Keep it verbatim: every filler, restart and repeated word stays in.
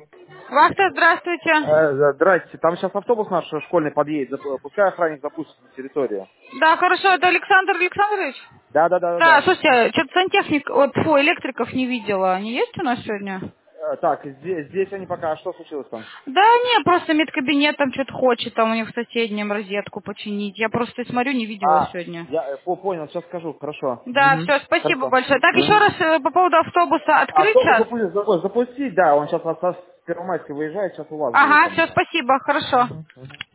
Вахта, здравствуйте. Э, да, здрасте, там сейчас автобус наш школьный подъедет, зап- пускай охранник запустит на территорию. Да, хорошо, это Александр Александрович? Да, да, да, да, Да, да. слушайте, что-то сантехник, вот, фу, электриков не видела. Они есть у нас сегодня? Э, так, здесь, здесь они пока, а что случилось там? Да не, просто медкабинет там что-то хочет, там у них в соседнем розетку починить. Я просто смотрю, не видела А, сегодня. я э, по- понял, сейчас скажу, хорошо. Да, Мгм. все, спасибо Хорошо. большое. Так, еще Мгм. раз э, по поводу автобуса А открыть автобус сейчас? запустить, запу- запустить, да, он сейчас с Первомайска выезжает, сейчас у вас будет Ага, там. все, спасибо, хорошо.